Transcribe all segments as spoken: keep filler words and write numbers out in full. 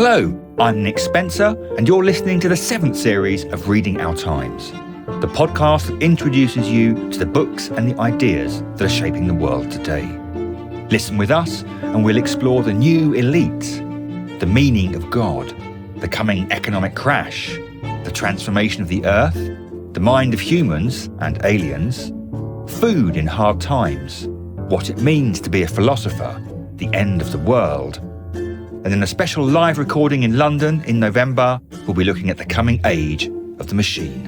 Hello, I'm Nick Spencer, and you're listening to the seventh series of Reading Our Times, the podcast that introduces you to the books and the ideas that are shaping the world today. Listen with us, and we'll explore the new elite, the meaning of God, the coming economic crash, the transformation of the earth, the mind of humans and aliens, food in hard times, what it means to be a philosopher, the end of the world. And in a special live recording in London in November, we'll be looking at the coming age of the machine.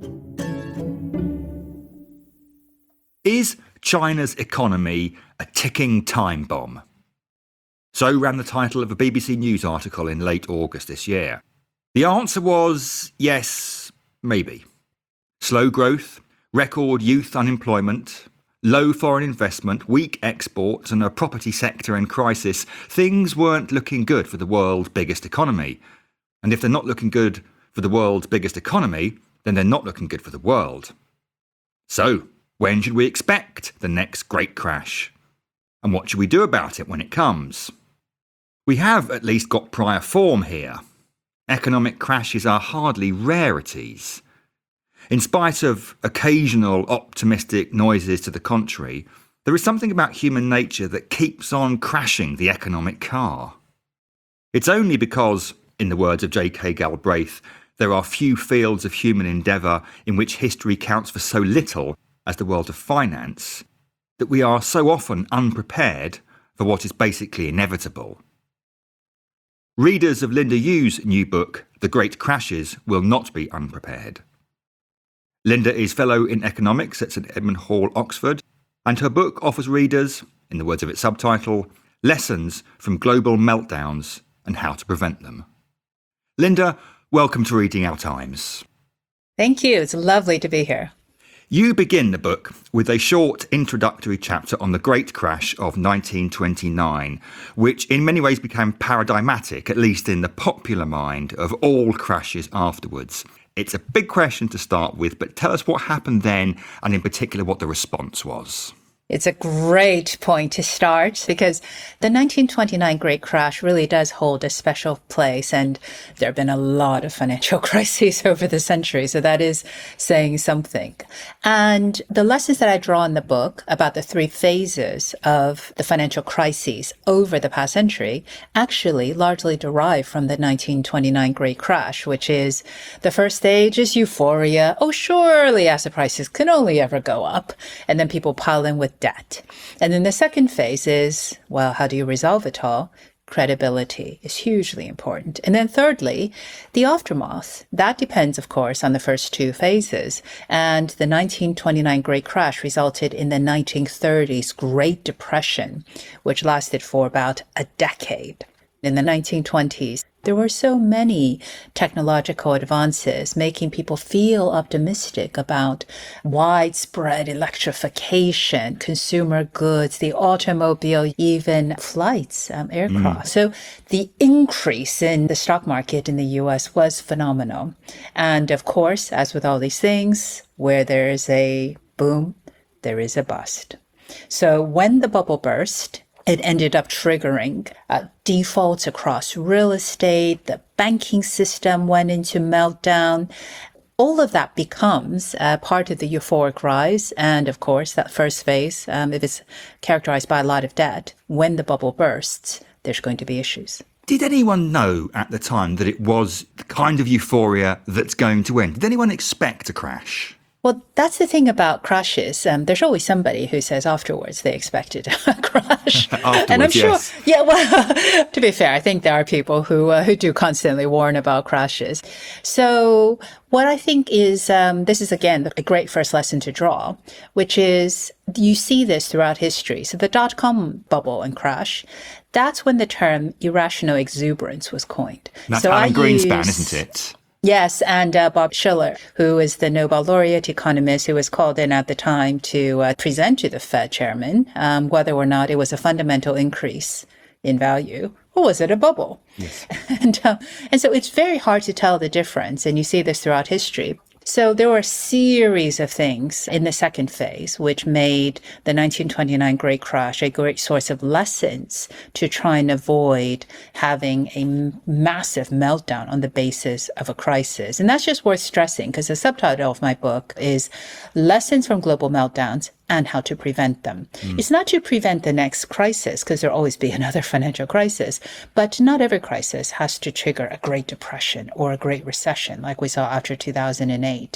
Is China's economy a ticking time bomb? So ran the title of a B B C News article in late August this year. The answer was yes, maybe. Slow growth, record youth unemployment, low foreign investment, weak exports and a property sector in crisis. Things weren't looking good for the world's biggest economy. And if they're not looking good for the world's biggest economy, then they're not looking good for the world. So, when should we expect the next great crash? And what should we do about it when it comes? We have at least got prior form here. Economic crashes are hardly rarities. In spite of occasional optimistic noises to the contrary, there is something about human nature that keeps on crashing the economic car. It's only because, in the words of J K Galbraith, there are few fields of human endeavour in which history counts for so little as the world of finance, that we are so often unprepared for what is basically inevitable. Readers of Linda Yu's new book, The Great Crashes, will not be unprepared. Linda is Fellow in Economics at St Edmund Hall, Oxford, and her book offers readers, in the words of its subtitle, lessons from global meltdowns and how to prevent them. Linda, welcome to Reading Our Times. Thank you. It's lovely to be here. You begin the book with a short introductory chapter on the Great Crash of nineteen twenty-nine, which in many ways became paradigmatic, at least in the popular mind, of all crashes afterwards. It's a big question to start with, but tell us what happened then, and in particular what the response was. It's a great point to start because the nineteen twenty-nine Great Crash really does hold a special place, and there have been a lot of financial crises over the century, so that is saying something. And the lessons that I draw in the book about the three phases of the financial crises over the past century actually largely derive from the nineteen twenty-nine Great Crash, which is the first stage is euphoria. Oh, surely asset prices can only ever go up. And then people pile in with debt. And then the second phase is, well, how do you resolve it all? Credibility is hugely important. And then thirdly, the aftermath. That depends, of course, on the first two phases. And the nineteen twenty-nine Great Crash resulted in the nineteen thirties Great Depression, which lasted for about a decade. In the nineteen twenties, there were so many technological advances making people feel optimistic about widespread electrification, consumer goods, the automobile, even flights, um, aircraft. Mm. So the increase in the stock market in the U S was phenomenal. And of course, as with all these things, where there is a boom, there is a bust. So when the bubble burst, it ended up triggering uh, defaults across real estate. The banking system went into meltdown. All of that becomes uh, part of the euphoric rise. And of course, that first phase, um, if it's characterized by a lot of debt, when the bubble bursts, there's going to be issues. Did anyone know at the time that it was the kind of euphoria that's going to end? Did anyone expect a crash? Well, that's the thing about crashes. Um, there's always somebody who says afterwards they expected a crash. And I'm sure, yes. yeah, well, to be fair, I think there are people who uh, who do constantly warn about crashes. So what I think is, um, this is, again, a great first lesson to draw, which is you see this throughout history. So the dot-com bubble and crash, that's when the term irrational exuberance was coined. That's so Alan I Greenspan, use, isn't it? Yes, and uh, Bob Shiller, who is the Nobel laureate economist who was called in at the time to uh, present to the Fed chairman um, whether or not it was a fundamental increase in value or was it a bubble? Yes. and, uh, and so it's very hard to tell the difference, and you see this throughout history. So there were a series of things in the second phase, which made the nineteen twenty-nine Great Crash a great source of lessons to try and avoid having a m- massive meltdown on the basis of a crisis. And that's just worth stressing because the subtitle of my book is Lessons from Global Meltdowns and How to Prevent Them. Mm. It's not to prevent the next crisis, because there'll always be another financial crisis, but not every crisis has to trigger a Great Depression or a Great Recession like we saw after two thousand eight.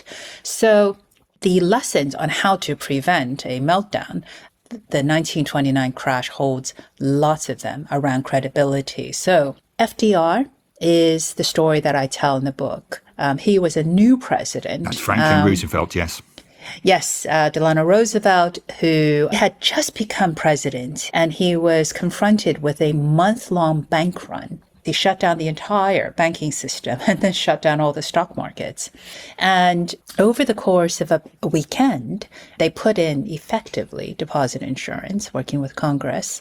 So the lessons on how to prevent a meltdown, the nineteen twenty-nine crash holds lots of them around credibility. So F D R is the story that I tell in the book. Um, he was a new president. That's Franklin um, Roosevelt, yes. Yes, uh, Delano Roosevelt, who had just become president, and he was confronted with a month-long bank run. They shut down the entire banking system and then shut down all the stock markets. And over the course of a, a weekend, they put in effectively deposit insurance, working with Congress.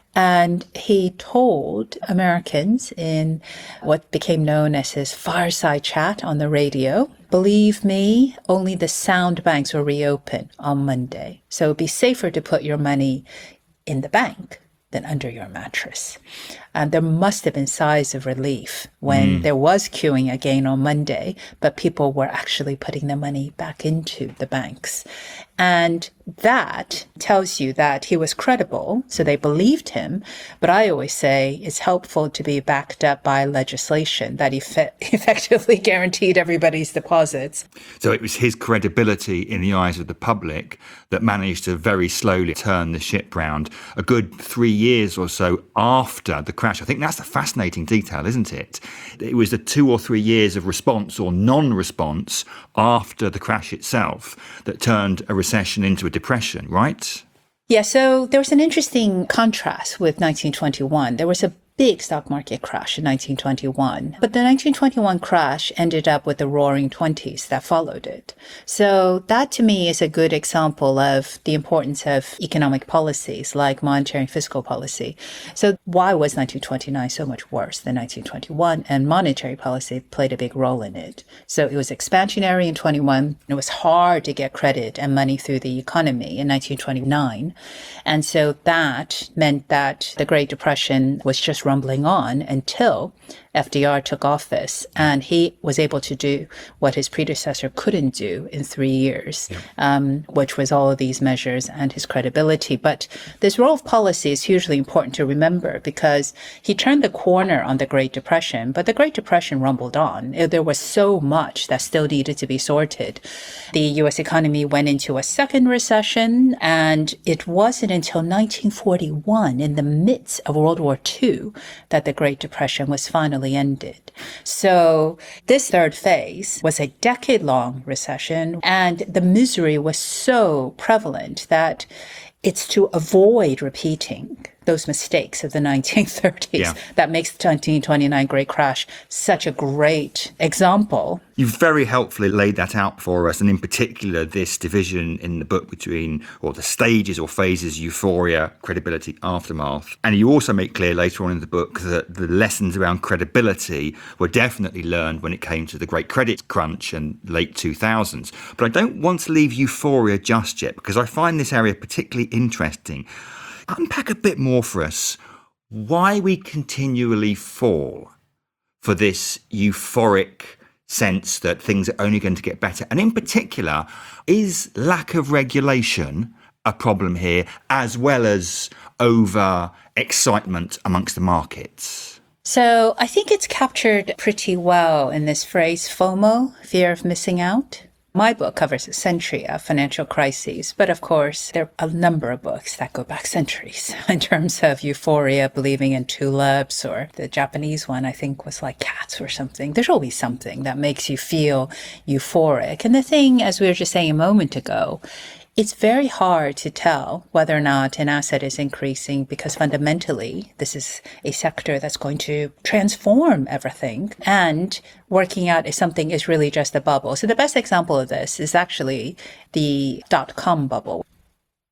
And he told Americans in what became known as his fireside chat on the radio, believe me, only the sound banks will reopen on Monday. So it'd be safer to put your money in the bank than under your mattress. And there must have been sighs of relief when mm. there was queuing again on Monday, but people were actually putting their money back into the banks. And that tells you that he was credible, so they believed him. But I always say it's helpful to be backed up by legislation that eff- effectively guaranteed everybody's deposits. So it was his credibility in the eyes of the public that managed to very slowly turn the ship round a good three years or so after the crash. I think that's a fascinating detail, isn't it? It was the two or three years of response or non-response after the crash itself that turned a recession into a depression, right? Yeah, so there was an interesting contrast with nineteen twenty-one. There was a big stock market crash in nineteen twenty-one, but the nineteen twenty-one crash ended up with the roaring twenties that followed it. So that to me is a good example of the importance of economic policies like monetary and fiscal policy. So why was nineteen twenty-nine so much worse than nineteen twenty-one? And monetary policy played a big role in it. So it was expansionary in twenty-one. It was hard to get credit and money through the economy in nineteen twenty-nine. And so that meant that the Great Depression was just rumbling on until F D R took office, and he was able to do what his predecessor couldn't do in three years, yeah. um, which was all of these measures and his credibility. But this role of policy is hugely important to remember because he turned the corner on the Great Depression, but the Great Depression rumbled on. There was so much that still needed to be sorted. The U S economy went into a second recession, and it wasn't until nineteen forty-one, in the midst of World War Two, that the Great Depression was finally ended. So this third phase was a decade-long recession, and the misery was so prevalent that it's to avoid repeating those mistakes of the nineteen thirties yeah. that makes the nineteen twenty-nine Great Crash such a great example. You've very helpfully laid that out for us, and in particular this division in the book between, or the stages or phases, euphoria, credibility, aftermath. And you also make clear later on in the book that the lessons around credibility were definitely learned when it came to the great credit crunch and late two thousands. But I don't want to leave euphoria just yet, because I find this area particularly interesting. Unpack a bit more for us why we continually fall for this euphoric sense that things are only going to get better. And in particular, is lack of regulation a problem here, as well as over excitement amongst the markets? So I think it's captured pretty well in this phrase FOMO, fear of missing out. My book covers a century of financial crises, but of course, there are a number of books that go back centuries in terms of euphoria, believing in tulips, or the Japanese one, I think, was like cats or something. There's always something that makes you feel euphoric. And the thing, as we were just saying a moment ago, it's very hard to tell whether or not an asset is increasing because fundamentally this is a sector that's going to transform everything, and working out if something is really just a bubble. So the best example of this is actually the dot-com bubble.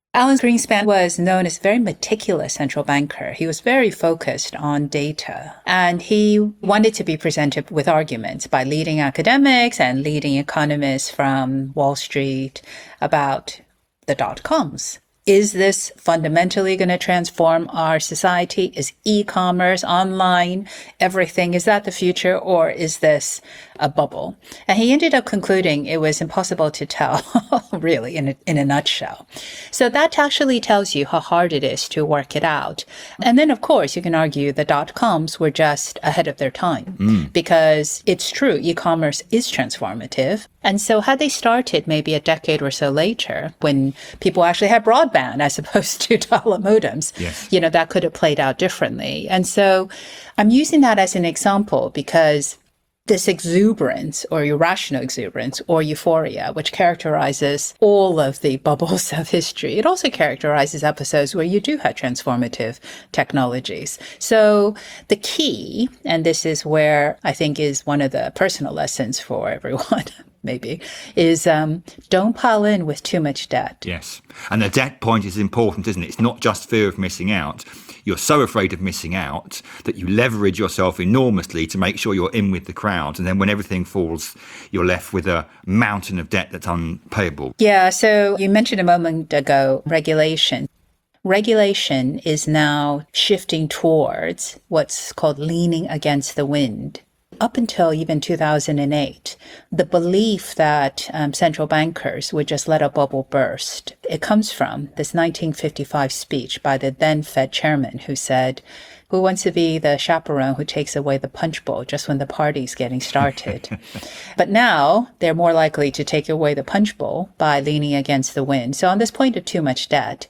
Alan Greenspan was known as a very meticulous central banker. He was very focused on data, and he wanted to be presented with arguments by leading academics and leading economists from Wall Street about the dot-coms. Is this fundamentally going to transform our society? Is e-commerce, online, everything, is that the future, or is this a bubble? And he ended up concluding it was impossible to tell, really, in a, in a nutshell. So that actually tells you how hard it is to work it out. And then, of course, you can argue the dot-coms were just ahead of their time, mm. because it's true, e-commerce is transformative. And so had they started maybe a decade or so later, when people actually had broadband as opposed to dial-up modems, yes. you know, that could have played out differently. And so I'm using that as an example because this exuberance or irrational exuberance or euphoria, which characterizes all of the bubbles of history, it also characterizes episodes where you do have transformative technologies. So the key, and this is where I think is one of the personal lessons for everyone, maybe, is um, don't pile in with too much debt. Yes. And the debt point is important, isn't it? It's not just fear of missing out. You're so afraid of missing out that you leverage yourself enormously to make sure you're in with the crowd. And then when everything falls, you're left with a mountain of debt that's unpayable. Yeah. So you mentioned a moment ago regulation. Regulation is now shifting towards what's called leaning against the wind. Up until even two thousand eight, the belief that um, central bankers would just let a bubble burst, it comes from this nineteen fifty-five speech by the then Fed chairman who said, who wants to be the chaperone who takes away the punch bowl just when the party's getting started? But now they're more likely to take away the punch bowl by leaning against the wind. So on this point of too much debt,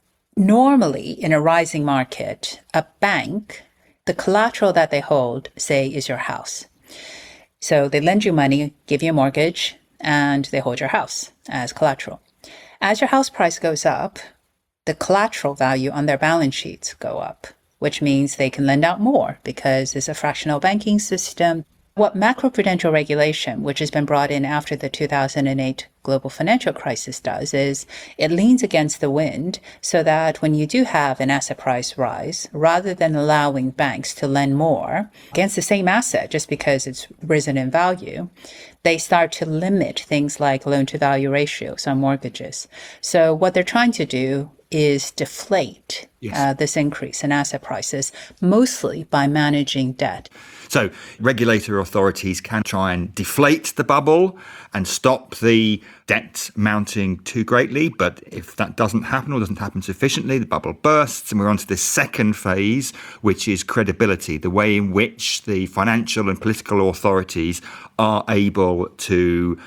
normally in a rising market, a bank, the collateral that they hold, say, is your house. So they lend you money, give you a mortgage, and they hold your house as collateral. As your house price goes up, the collateral value on their balance sheets go up, which means they can lend out more because it's a fractional banking system. What macroprudential regulation, which has been brought in after the two thousand eight global financial crisis, does is it leans against the wind so that when you do have an asset price rise, rather than allowing banks to lend more against the same asset just because it's risen in value, they start to limit things like loan-to-value ratios on mortgages. So what they're trying to do is deflate yes. uh, this increase in asset prices, mostly by managing debt. So regulator authorities can try and deflate the bubble and stop the debt mounting too greatly. But if that doesn't happen or doesn't happen sufficiently, the bubble bursts. And we're on to the second phase, which is credibility, the way in which the financial and political authorities are able to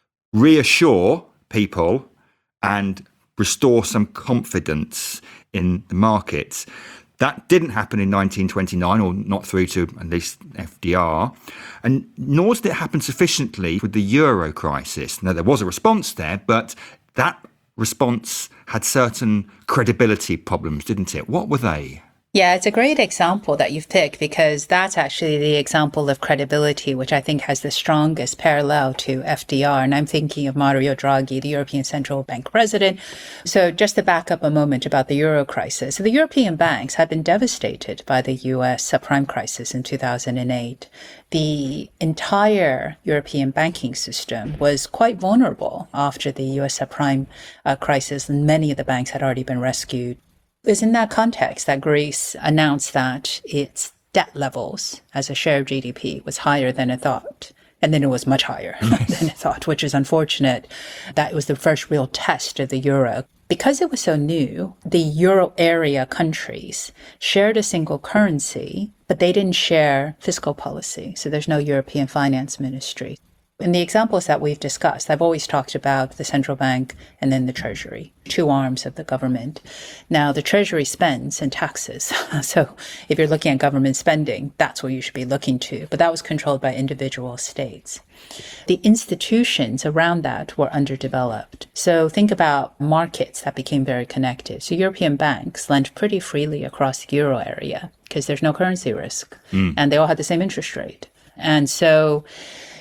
reassure people and restore some confidence in the markets. That didn't happen in nineteen twenty-nine, or not through to at least F D R, and nor did it happen sufficiently with the euro crisis. Now, there was a response there, but that response had certain credibility problems, didn't it? What were they? Yeah, it's a great example that you've picked because that's actually the example of credibility, which I think has the strongest parallel to F D R. And I'm thinking of Mario Draghi, the European Central Bank president. So just to back up a moment about the euro crisis, the European banks had been devastated by the U S subprime crisis in two thousand eight. The entire European banking system was quite vulnerable after the U S subprime uh, crisis, and many of the banks had already been rescued. It was in that context that Greece announced that its debt levels as a share of G D P was higher than it thought. And then it was much higher yes. than it thought, which is unfortunate. That was the first real test of the euro. Because it was so new, the euro area countries shared a single currency, but they didn't share fiscal policy. So there's no European finance ministry. In the examples that we've discussed, I've always talked about the central bank and then the treasury, two arms of the government. Now, the treasury spends in taxes. So if you're looking at government spending, that's what you should be looking to. But that was controlled by individual states. The institutions around that were underdeveloped. So think about markets that became very connected. So European banks lent pretty freely across the euro area because there's no currency risk. Mm. And they all had the same interest rate. And so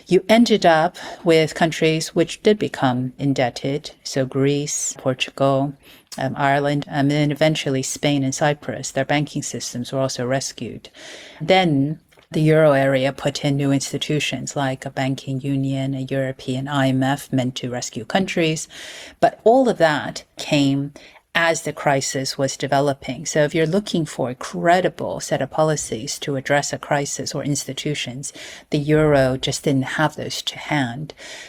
you ended up with countries which did become indebted. So Greece, Portugal, um, Ireland, and then eventually Spain and Cyprus. Their banking systems were also rescued. Then the euro area put in new institutions like a banking union, a European I M F meant to rescue countries. But all of that came as the crisis was developing. So if you're looking for a credible set of policies to address a crisis or institutions, the euro just didn't have those to hand.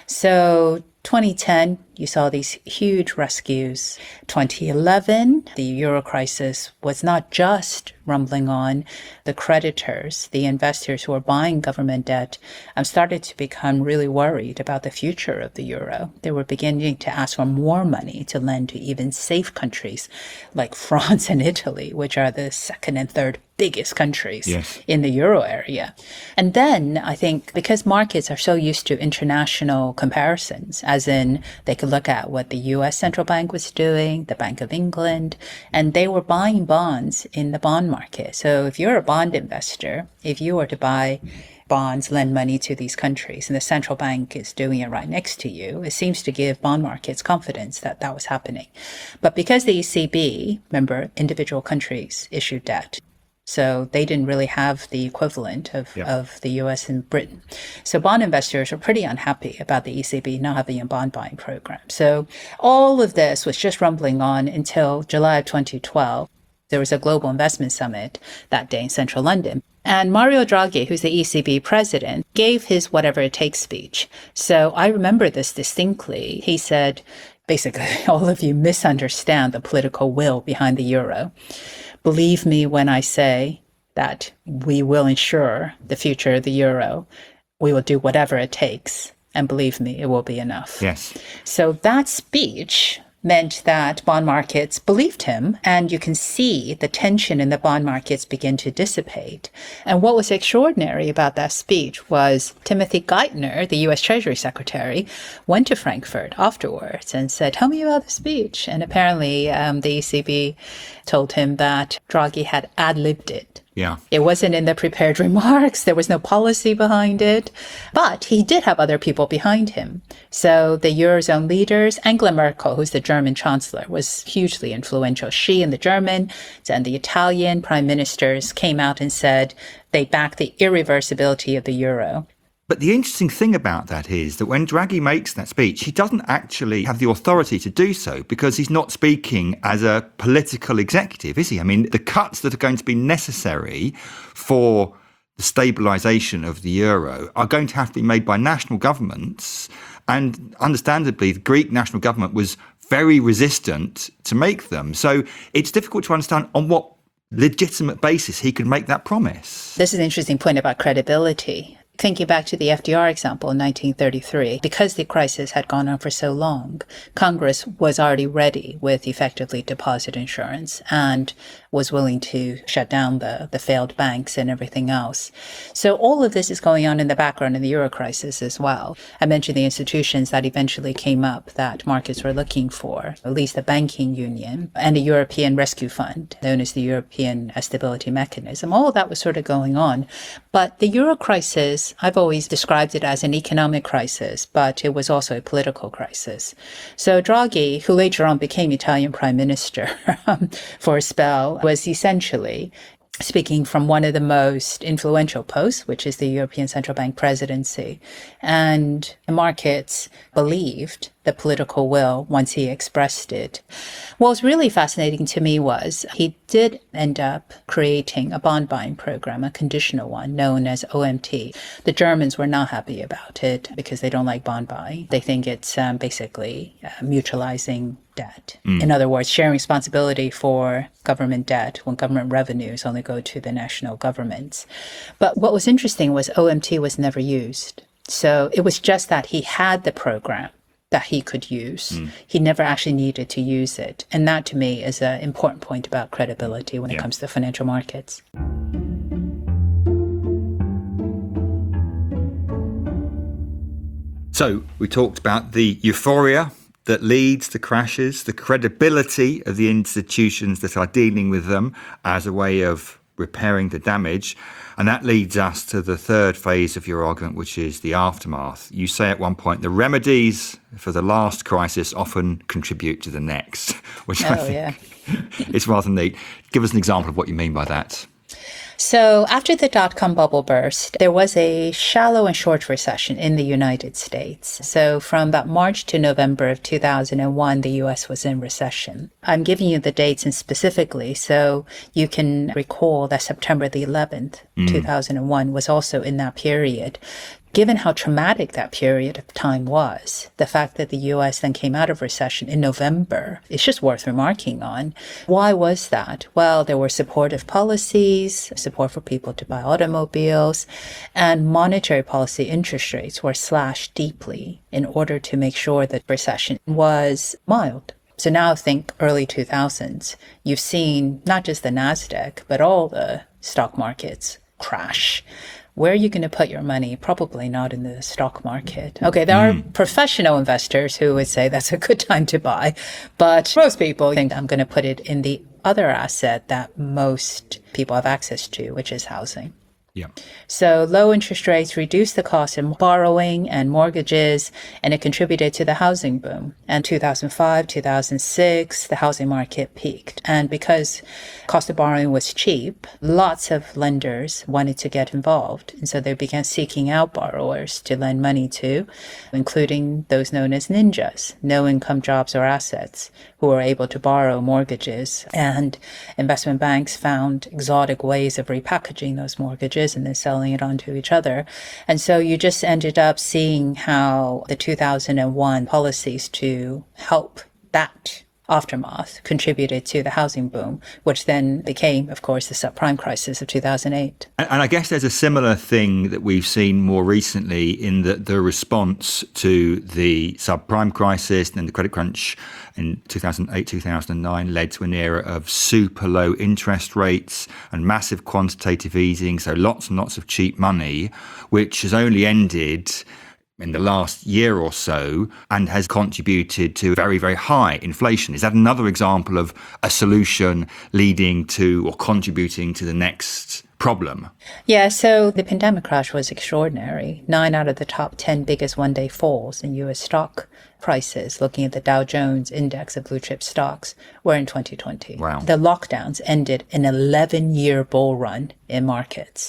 So twenty ten, you saw these huge rescues. twenty eleven, the euro crisis was not just rumbling on. The creditors, the investors who were buying government debt, um, started to become really worried about the future of the euro. They were beginning to ask for more money to lend to even safe countries like France and Italy, which are the second and third biggest countries yes. in the euro area. And then I think because markets are so used to international comparisons, as in they could look at what the U S central bank was doing, the Bank of England, and they were buying bonds in the bond market. So if you're a bond investor, if you were to buy bonds, lend money to these countries, and the central bank is doing it right next to you, it seems to give bond markets confidence that that was happening. But because the E C B, remember, individual countries issued debt, so they didn't really have the equivalent of, yeah. of the U S and Britain. So bond investors were pretty unhappy about the E C B not having a bond buying program. So all of this was just rumbling on until July of twenty twelve. There was a global investment summit that day in central London. And Mario Draghi, who's the E C B president, gave his whatever it takes speech. So I remember this distinctly. He said, basically, all of you misunderstand the political will behind the euro. Believe me when I say that we will ensure the future of the euro. We will do whatever it takes. And believe me, it will be enough. Yes. So that speech meant that bond markets believed him, and you can see the tension in the bond markets begin to dissipate. And what was extraordinary about that speech was Timothy Geithner, the U S Treasury Secretary, went to Frankfurt afterwards and said, tell me about the speech. And apparently um, the E C B told him that Draghi had ad-libbed it. Yeah. It wasn't in the prepared remarks. There was no policy behind it. But he did have other people behind him. So the Eurozone leaders, Angela Merkel, who's the German chancellor, was hugely influential. She and the German and the Italian prime ministers came out and said they backed the irreversibility of the euro. But the interesting thing about that is that when Draghi makes that speech, he doesn't actually have the authority to do so because he's not speaking as a political executive, is he? I mean, the cuts that are going to be necessary for the stabilisation of the euro are going to have to be made by national governments. And understandably, the Greek national government was very resistant to make them. So it's difficult to understand on what legitimate basis he could make that promise. This is an interesting point about credibility. Thinking back to the F D R example in nineteen thirty-three, because the crisis had gone on for so long, Congress was already ready with effectively deposit insurance and was willing to shut down the, the failed banks and everything else. So all of this is going on in the background in the euro crisis as well. I mentioned the institutions that eventually came up that markets were looking for, at least the banking union and the European Rescue Fund, known as the European Stability Mechanism. All of that was sort of going on. But the euro crisis, I've always described it as an economic crisis, but it was also a political crisis. So Draghi, who later on became Italian prime minister for a spell, was essentially speaking from one of the most influential posts, which is the European Central Bank presidency. And the markets believed the political will once he expressed it. What was really fascinating to me was he did end up creating a bond buying program, a conditional one known as O M T. The Germans were not happy about it because they don't like bond buying. They think it's um, basically uh, mutualizing debt. Mm. In other words, sharing responsibility for government debt when government revenues only go to the national governments. But what was interesting was O M T was never used. So it was just that he had the program that he could use. Mm. He never actually needed to use it. And that to me is an important point about credibility when yeah. it comes to financial markets. So we talked about the euphoria that leads to crashes, the credibility of the institutions that are dealing with them as a way of repairing the damage. And that leads us to the third phase of your argument, which is the aftermath. You say at one point, the remedies for the last crisis often contribute to the next, which oh, I think yeah. is rather neat. Give us an example of what you mean by that. So after the dot-com bubble burst, there was a shallow and short recession in the United States. So from about March to November of two thousand one, the U S was in recession. I'm giving you the dates and specifically so you can recall that September the eleventh, mm. two thousand one was also in that period. Given how traumatic that period of time was, the fact that the U S then came out of recession in November, it's just worth remarking on. Why was that? Well, there were supportive policies, support for people to buy automobiles, and monetary policy interest rates were slashed deeply in order to make sure that recession was mild. So now think early two thousands. You've seen not just the NASDAQ, but all the stock markets crash. Where are you going to put your money? Probably not in the stock market. Okay, there mm. are professional investors who would say that's a good time to buy, but most people think I'm going to put it in the other asset that most people have access to, which is housing. Yeah. So low interest rates reduced the cost of borrowing and mortgages, and it contributed to the housing boom. And two thousand five, two thousand six, the housing market peaked. And because cost of borrowing was cheap, lots of lenders wanted to get involved. And so they began seeking out borrowers to lend money to, including those known as ninjas, no income jobs or assets, who were able to borrow mortgages. And investment banks found exotic ways of repackaging those mortgages and then selling it on to each other. And so you just ended up seeing how the two thousand one policies to help that aftermath contributed to the housing boom, which then became, of course, the subprime crisis of two thousand eight. And, and I guess there's a similar thing that we've seen more recently in the, the response to the subprime crisis and the credit crunch in two thousand eight, two thousand nine led to an era of super low interest rates and massive quantitative easing, so lots and lots of cheap money, which has only ended in the last year or so and has contributed to very, very high inflation. Is that another example of a solution leading to or contributing to the next problem? Yeah, so the pandemic crash was extraordinary. Nine out of the top ten biggest one-day falls in U S stock prices, looking at the Dow Jones index of blue chip stocks, were in twenty twenty. Wow. The lockdowns ended an eleven-year bull run in markets.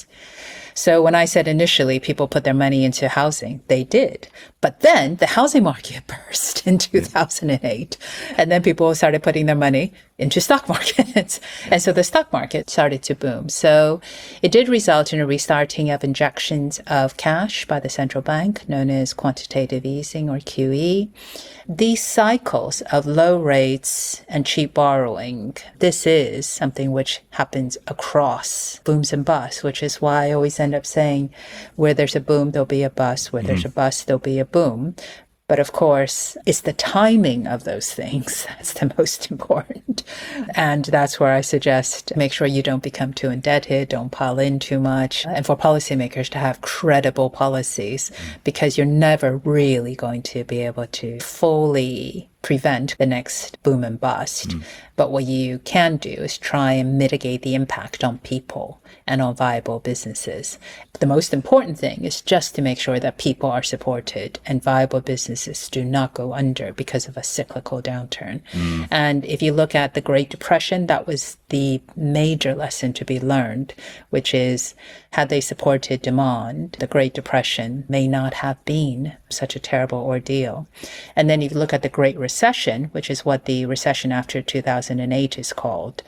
So when I said initially people put their money into housing, they did. But then the housing market burst in two thousand eight. And then people started putting their money into stock markets. And so the stock market started to boom. So it did result in a restarting of injections of cash by the central bank, known as quantitative easing or Q E. These cycles of low rates and cheap borrowing, this is something which happens across booms and busts, which is why I always end up saying where there's a boom, there'll be a bust. Where mm-hmm. there's a bust, there'll be a boom. But of course, it's the timing of those things that's the most important. And that's where I suggest make sure you don't become too indebted, don't pile in too much, and for policymakers to have credible policies, because you're never really going to be able to fully prevent the next boom and bust. Mm. But what you can do is try and mitigate the impact on people and on viable businesses. The most important thing is just to make sure that people are supported and viable businesses do not go under because of a cyclical downturn. Mm. And if you look at the Great Depression, that was the major lesson to be learned, which is had they supported demand, the Great Depression may not have been such a terrible ordeal. And then if you look at the Great Recession, which is what the recession after two thousand eight is called,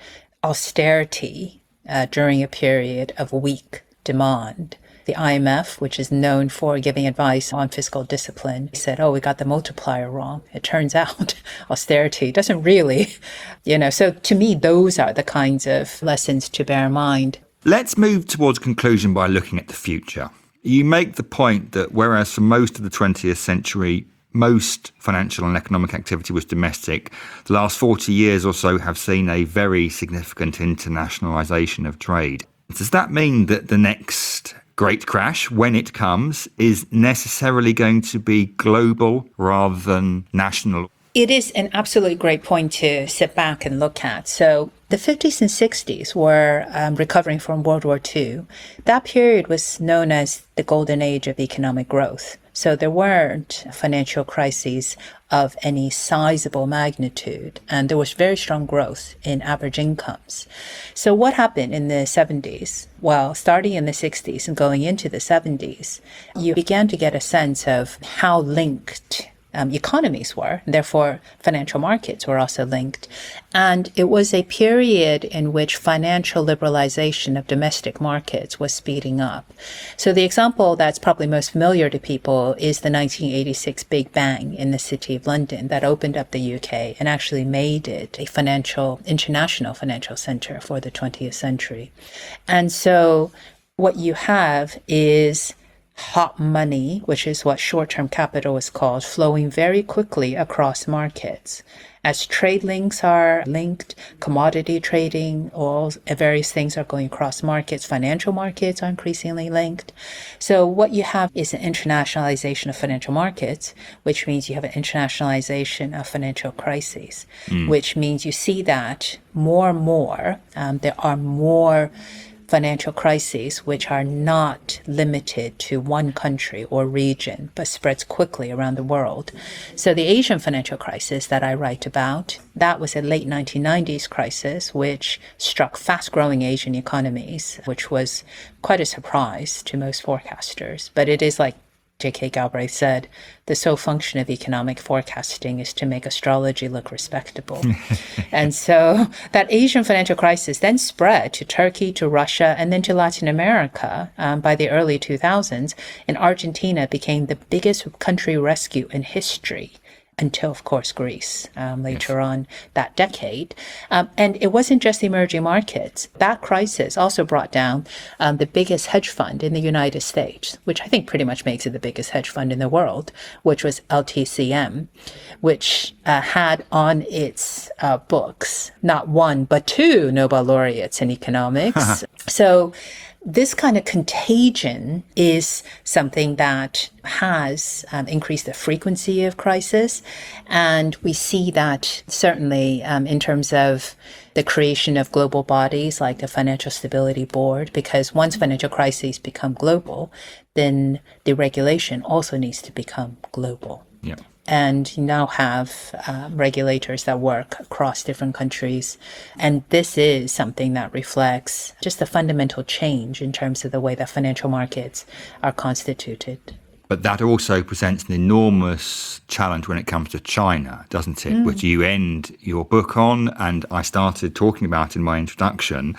austerity uh, during a period of weak demand. The I M F, which is known for giving advice on fiscal discipline, said, oh, we got the multiplier wrong. It turns out austerity doesn't really, you know, so to me, those are the kinds of lessons to bear in mind. Let's move towards conclusion by looking at the future. You make the point that whereas for most of the twentieth century, most financial and economic activity was domestic, the last forty years or so have seen a very significant internationalisation of trade. Does that mean that the next great crash, when it comes, is necessarily going to be global rather than national? It is an absolutely great point to sit back and look at. So The fifties and sixties were um, recovering from World War Two. That period was known as the golden age of economic growth. So there weren't financial crises of any sizable magnitude, and there was very strong growth in average incomes. So what happened in the seventies? Well, starting in the sixties and going into the seventies, you began to get a sense of how linked Um, economies were, and therefore financial markets were also linked. And it was a period in which financial liberalization of domestic markets was speeding up. So the example that's probably most familiar to people is the nineteen eighty-six Big Bang in the City of London that opened up the U K and actually made it a financial, international financial center for the twentieth century. And so what you have is hot money, which is what short-term capital is called, flowing very quickly across markets. As trade links are linked, commodity trading, all various things are going across markets. Financial markets are increasingly linked. So what you have is an internationalization of financial markets, which means you have an internationalization of financial crises, mm. which means you see that more and more, um, there are more financial crises which are not limited to one country or region, but spreads quickly around the world. So the Asian financial crisis that I write about, that was a late nineteen nineties crisis which struck fast-growing Asian economies, which was quite a surprise to most forecasters. But it is like J K Galbraith said, the sole function of economic forecasting is to make astrology look respectable. And so that Asian financial crisis then spread to Turkey, to Russia, and then to Latin America um, by the early two thousands. And Argentina became the biggest country rescue in history, until, of course, Greece um, later yes. on that decade. Um, and it wasn't just emerging markets. That crisis also brought down um, the biggest hedge fund in the United States, which I think pretty much makes it the biggest hedge fund in the world, which was L T C M, which uh, had on its uh, books not one, but two Nobel laureates in economics. So this kind of contagion is something that has um, increased the frequency of crisis. And we see that certainly um, in terms of the creation of global bodies like the Financial Stability Board, because once financial crises become global, then the regulation also needs to become global. Yeah. And you now have uh, regulators that work across different countries. And this is something that reflects just a fundamental change in terms of the way that financial markets are constituted. But that also presents an enormous challenge when it comes to China, doesn't it? Mm. Which you end your book on, and I started talking about in my introduction.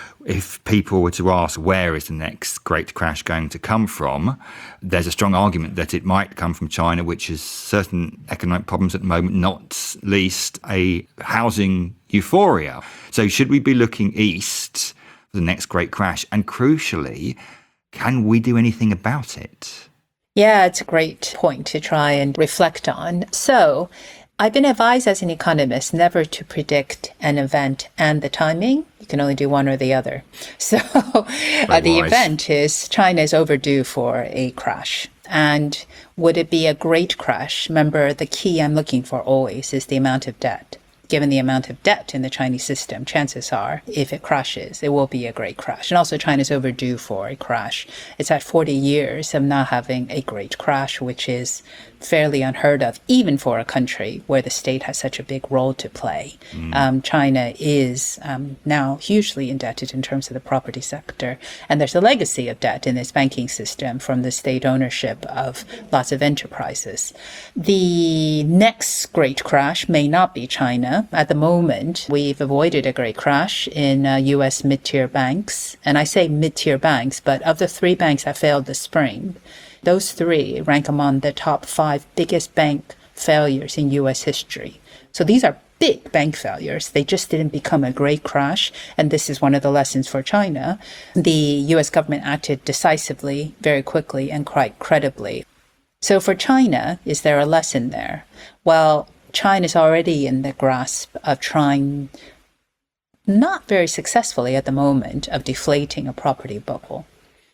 If people were to ask where is the next great crash going to come from, there's a strong argument that it might come from China, which has certain economic problems at the moment, not least a housing euphoria. So should we be looking east for the next great crash? And crucially, can we do anything about it? Yeah, it's a great point to try and reflect on. So I've been advised as an economist never to predict an event and the timing. You can only do one or the other. So uh, the event is China is overdue for a crash. And would it be a great crash? Remember, the key I'm looking for always is the amount of debt. Given the amount of debt in the Chinese system, chances are, if it crashes, it will be a great crash. And also, China's overdue for a crash. It's at forty years of not having a great crash, which is fairly unheard of, even for a country where the state has such a big role to play. Mm. Um, China is um, now hugely indebted in terms of the property sector. And there's a legacy of debt in this banking system from the state ownership of lots of enterprises. The next great crash may not be China. At the moment, we've avoided a great crash in uh, U S mid-tier banks. And I say mid-tier banks, but of the three banks that failed this spring, those three rank among the top five biggest bank failures in U S history. So these are big bank failures. They just didn't become a great crash. And this is one of the lessons for China. The U S government acted decisively, very quickly, and quite credibly. So for China, is there a lesson there? Well, China is already in the grasp of trying, not very successfully at the moment, of deflating a property bubble.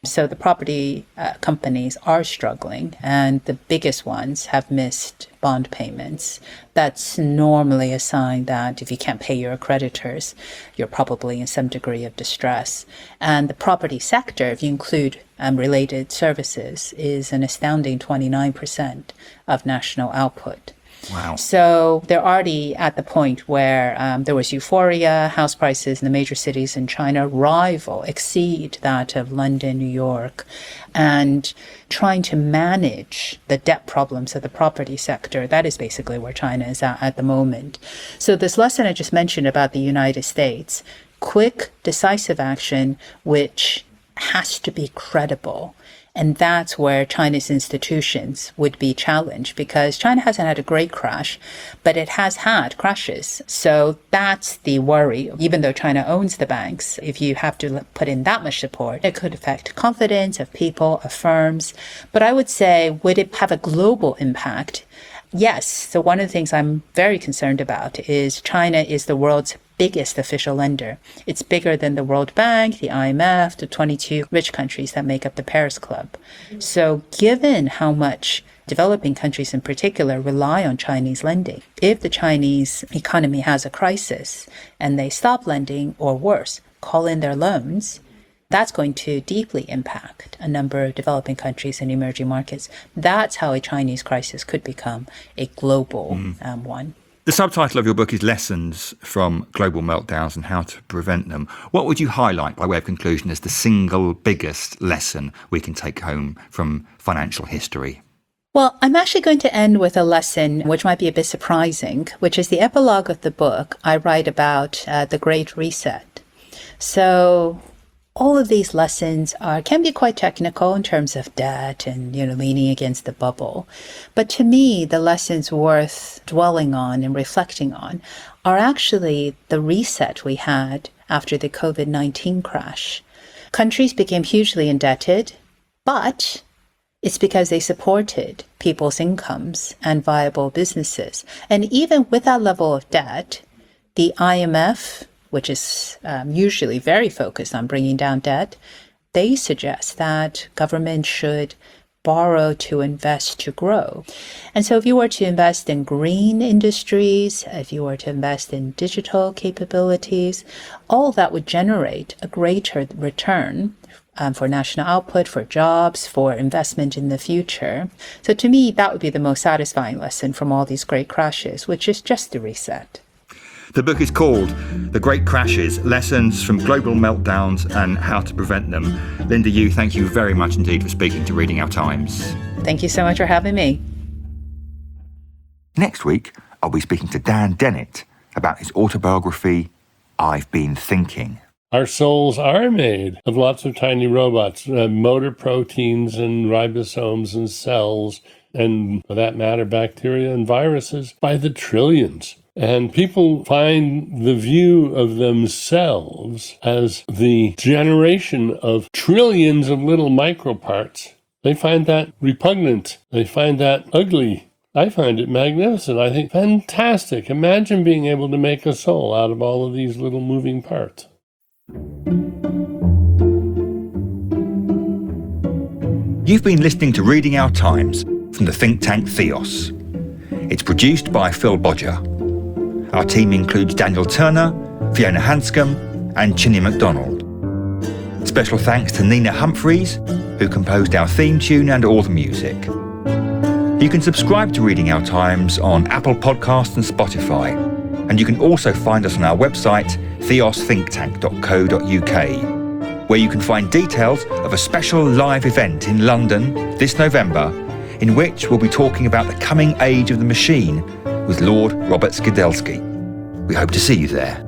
So the property uh, companies are struggling, and the biggest ones have missed bond payments. That's normally a sign that if you can't pay your creditors, you're probably in some degree of distress. And the property sector, if you include um, related services, is an astounding twenty-nine percent of national output. Wow. So they're already at the point where um, there was euphoria. House prices in the major cities in China rival, exceed that of London, New York, and trying to manage the debt problems of the property sector. That is basically where China is at at the moment. So this lesson I just mentioned about the United States, quick, decisive action, which has to be credible. And that's where China's institutions would be challenged, because China hasn't had a great crash, but it has had crashes. So that's the worry. Even though China owns the banks, if you have to put in that much support, it could affect confidence of people, of firms. But I would say, would it have a global impact? Yes. So one of the things I'm very concerned about is China is the world's biggest official lender. It's bigger than the World Bank, the I M F, the twenty-two rich countries that make up the Paris Club. So given how much developing countries in particular rely on Chinese lending, if the Chinese economy has a crisis and they stop lending, or worse, call in their loans, that's going to deeply impact a number of developing countries and emerging markets. That's how a Chinese crisis could become a global mm. um, one. The subtitle of your book is Lessons from Global Meltdowns and How to Prevent Them. What would you highlight by way of conclusion as the single biggest lesson we can take home from financial history? Well, I'm actually going to end with a lesson which might be a bit surprising, which is the epilogue of the book. I write about uh, the Great Reset. So all of these lessons are can be quite technical in terms of debt and, you know, leaning against the bubble. But to me, the lessons worth dwelling on and reflecting on are actually the reset we had after the COVID nineteen crash. Countries became hugely indebted, but it's because they supported people's incomes and viable businesses. And even with that level of debt, the I M F, which is um, usually very focused on bringing down debt, they suggest that government should borrow to invest to grow. And so if you were to invest in green industries, if you were to invest in digital capabilities, all that would generate a greater return um, for national output, for jobs, for investment in the future. So to me, that would be the most satisfying lesson from all these great crashes, which is just the reset. The book is called The Great Crashes, Lessons from Global Meltdowns and How to Prevent Them. Linda Yueh, thank you very much indeed for speaking to Reading Our Times. Thank you so much for having me. Next week, I'll be speaking to Dan Dennett about his autobiography, I've Been Thinking. Our souls are made of lots of tiny robots, uh, motor proteins and ribosomes and cells, and for that matter, bacteria and viruses by the trillions. And people find the view of themselves as the generation of trillions of little microparts. They find that repugnant. They find that ugly. I find it magnificent. I think fantastic. Imagine being able to make a soul out of all of these little moving parts. You've been listening to Reading Our Times from the think tank Theos. It's produced by Phil Bodger. Our team includes Daniel Turner, Fiona Hanscom, and Chinny MacDonald. Special thanks to Nina Humphreys, who composed our theme tune and all the music. You can subscribe to Reading Our Times on Apple Podcasts and Spotify, and you can also find us on our website, theos think tank dot co dot uk, where you can find details of a special live event in London this November, in which we'll be talking about the coming age of the machine with Lord Robert Skidelsky. We hope to see you there.